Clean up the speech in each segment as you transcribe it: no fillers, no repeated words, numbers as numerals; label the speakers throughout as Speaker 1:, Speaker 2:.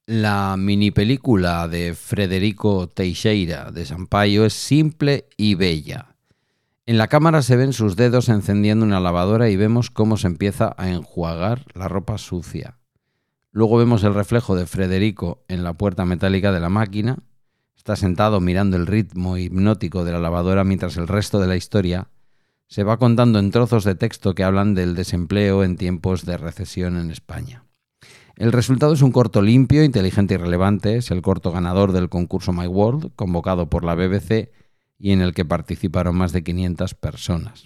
Speaker 1: La mini película de Frederico Teixeira de Sampaio es simple y bella. En la cámara se ven sus dedos encendiendo una lavadora y vemos cómo se empieza a enjuagar la ropa sucia. Luego vemos el reflejo de Frederico en la puerta metálica de la máquina. Está sentado mirando el ritmo hipnótico de la lavadora mientras el resto de la historia se va contando en trozos de texto que hablan del desempleo en tiempos de recesión en España. El resultado es un corto limpio, inteligente y relevante. Es el corto ganador del concurso My World, convocado por la BBC y en el que participaron más de 500 personas.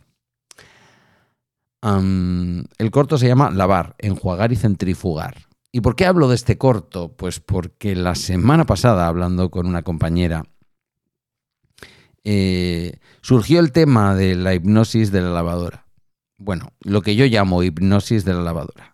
Speaker 1: El corto se llama Lavar, enjuagar y centrifugar. ¿Y por qué hablo de este corto? Pues porque la semana pasada, hablando con una compañera, surgió el tema de la hipnosis de la lavadora. Bueno, lo que yo llamo hipnosis de la lavadora.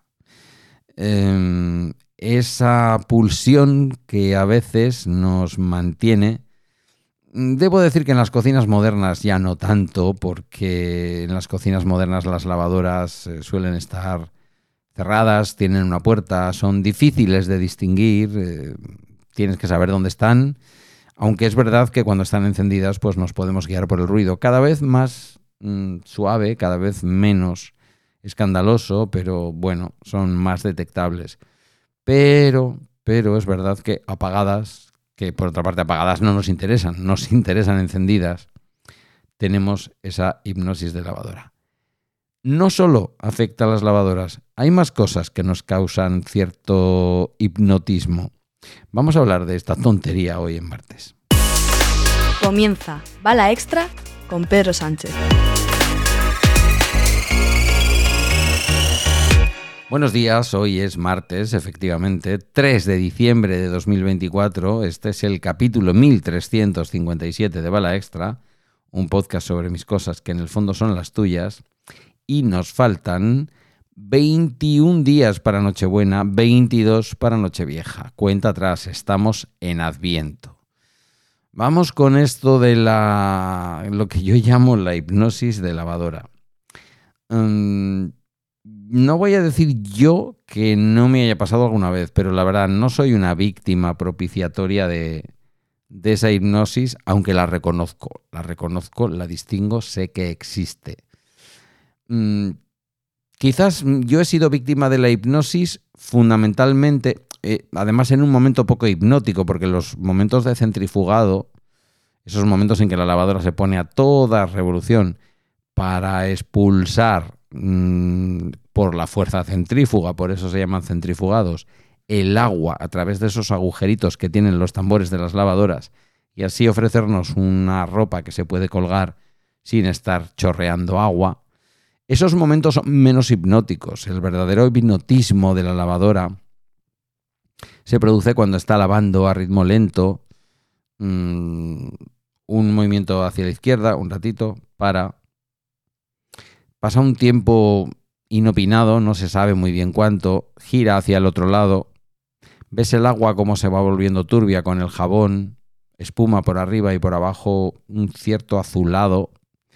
Speaker 1: Esa pulsión que a veces nos mantiene. Debo decir que en las cocinas modernas ya no tanto, porque en las cocinas modernas las lavadoras suelen estar cerradas, tienen una puerta, son difíciles de distinguir, tienes que saber dónde están, aunque es verdad que cuando están encendidas pues nos podemos guiar por el ruido, cada vez más suave, cada vez menos escandaloso, pero bueno, son más detectables. Pero es verdad que apagadas, que por otra parte apagadas no nos interesan encendidas, tenemos esa hipnosis de lavadora. No solo afecta a las lavadoras, hay más cosas que nos causan cierto hipnotismo. Vamos a hablar de esta tontería hoy en martes.
Speaker 2: Comienza Bala Extra con Pedro Sánchez.
Speaker 1: Buenos días, hoy es martes, efectivamente, 3 de diciembre de 2024. Este es el capítulo 1357 de Bala Extra, un podcast sobre mis cosas que en el fondo son las tuyas. Y nos faltan 21 días para Nochebuena, 22 para Nochevieja. Cuenta atrás, estamos en Adviento. Vamos con esto de lo que yo llamo la hipnosis de lavadora. No voy a decir yo que no me haya pasado alguna vez, pero la verdad no soy una víctima propiciatoria de esa hipnosis, aunque la reconozco, la distingo, sé que existe. Quizás yo he sido víctima de la hipnosis fundamentalmente, además en un momento poco hipnótico, porque los momentos de centrifugado, esos momentos en que la lavadora se pone a toda revolución para expulsar por la fuerza centrífuga, por eso se llaman centrifugados, el agua a través de esos agujeritos que tienen los tambores de las lavadoras y así ofrecernos una ropa que se puede colgar sin estar chorreando agua. Esos momentos son menos hipnóticos. El verdadero hipnotismo de la lavadora se produce cuando está lavando a ritmo lento, un movimiento hacia la izquierda, un ratito, pasa un tiempo inopinado, no se sabe muy bien cuánto, gira hacia el otro lado, ves el agua como se va volviendo turbia con el jabón, espuma por arriba y por abajo, un cierto azulado.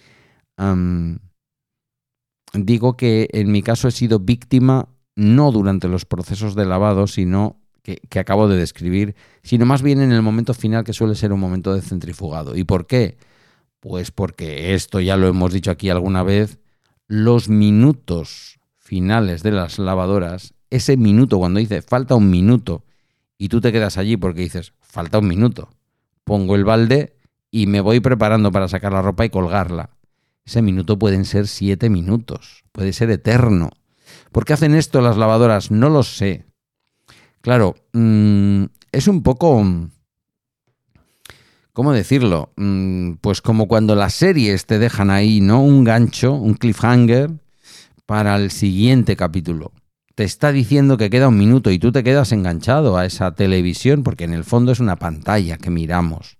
Speaker 1: Digo que en mi caso he sido víctima no durante los procesos de lavado, sino que acabo de describir, sino más bien en el momento final, que suele ser un momento de centrifugado. ¿Y por qué? Pues porque esto ya lo hemos dicho aquí alguna vez. Los minutos finales de las lavadoras, ese minuto cuando dice falta un minuto y tú te quedas allí porque dices falta un minuto, pongo el balde y me voy preparando para sacar la ropa y colgarla. Ese minuto pueden ser 7 minutos, puede ser eterno. ¿Por qué hacen esto las lavadoras? No lo sé. Claro, es un poco... ¿Cómo decirlo? Pues como cuando las series te dejan ahí, ¿no? Un gancho, un cliffhanger para el siguiente capítulo. Te está diciendo que queda un minuto y tú te quedas enganchado a esa televisión porque en el fondo es una pantalla que miramos.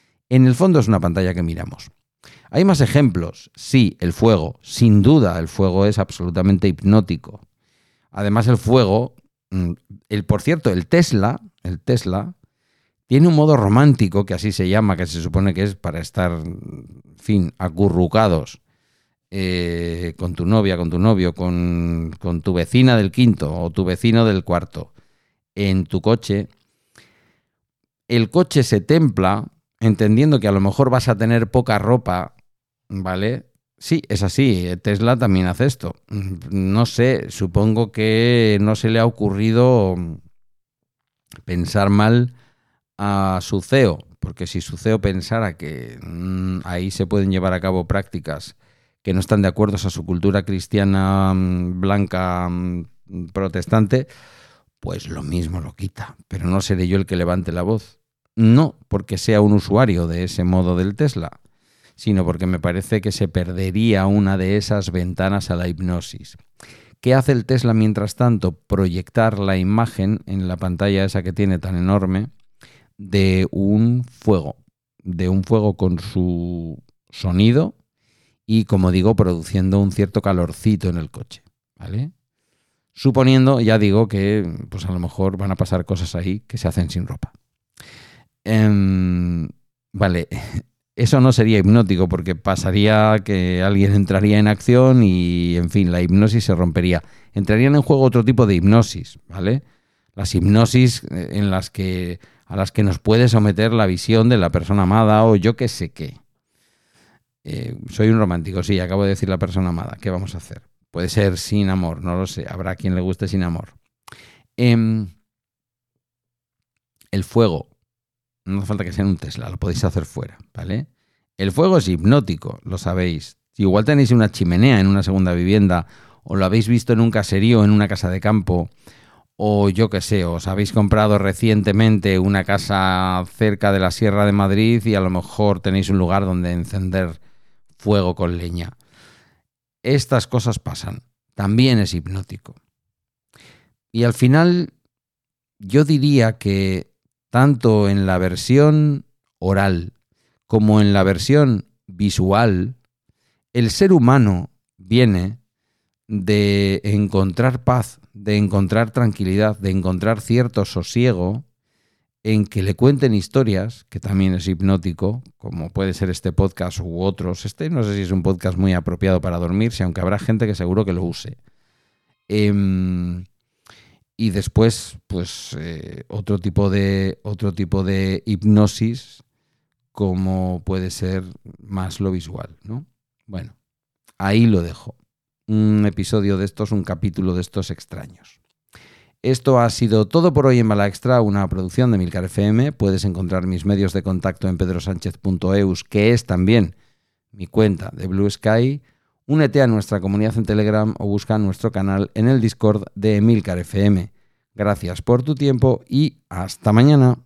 Speaker 1: Hay más ejemplos. Sí, el fuego. Sin duda, el fuego es absolutamente hipnótico. Además, el fuego... Por cierto, el Tesla... tiene un modo romántico, que así se llama, que se supone que es para estar, en fin, acurrucados con tu novia, con tu novio, con tu vecina del quinto o tu vecino del cuarto en tu coche. el coche se templa, entendiendo que a lo mejor vas a tener poca ropa, ¿vale? Sí, es así, Tesla también hace esto. No sé, supongo que no se le ha ocurrido pensar mal a su CEO, porque si su CEO pensara que ahí se pueden llevar a cabo prácticas que no están de acuerdo a su cultura cristiana blanca protestante, pues lo mismo lo quita. Pero no seré yo el que levante la voz. No porque sea un usuario de ese modo del Tesla, sino porque me parece que se perdería una de esas ventanas a la hipnosis. ¿Qué hace el Tesla mientras tanto? Proyectar la imagen en la pantalla esa que tiene tan enorme de un fuego con su sonido y, como digo, produciendo un cierto calorcito en el coche, ¿vale? Suponiendo, ya digo, que pues a lo mejor van a pasar cosas ahí que se hacen sin ropa. Vale, eso no sería hipnótico porque pasaría que alguien entraría en acción y, en fin, la hipnosis se rompería. Entrarían en juego otro tipo de hipnosis, ¿vale? Las hipnosis a las que nos puede someter la visión de la persona amada o yo qué sé qué. Soy un romántico, sí, acabo de decir la persona amada. ¿Qué vamos a hacer? Puede ser sin amor, no lo sé. Habrá quien le guste sin amor. El fuego. No hace falta que sea en un Tesla, lo podéis hacer fuera, ¿vale? El fuego es hipnótico, lo sabéis. Igual tenéis una chimenea en una segunda vivienda o lo habéis visto en un caserío, en una casa de campo o yo qué sé, os habéis comprado recientemente una casa cerca de la Sierra de Madrid y a lo mejor tenéis un lugar donde encender fuego con leña. Estas cosas pasan. También es hipnótico. Y al final, yo diría que tanto en la versión oral como en la versión visual, el ser humano viene de encontrar paz, de encontrar tranquilidad, de encontrar cierto sosiego en que le cuenten historias, que también es hipnótico, como puede ser este podcast u otros. Este no sé si es un podcast muy apropiado para dormirse, aunque habrá gente que seguro que lo use. Y después, pues, otro tipo de hipnosis, como puede ser más lo visual, ¿no? Bueno, ahí lo dejo. Un episodio de estos, un capítulo de estos extraños. Esto ha sido todo por hoy en Bala Extra, una producción de Emilcar FM. Puedes encontrar mis medios de contacto en pedrosanchez.eus, que es también mi cuenta de Blue Sky. Únete a nuestra comunidad en Telegram o busca nuestro canal en el Discord de Emilcar FM. Gracias por tu tiempo y hasta mañana.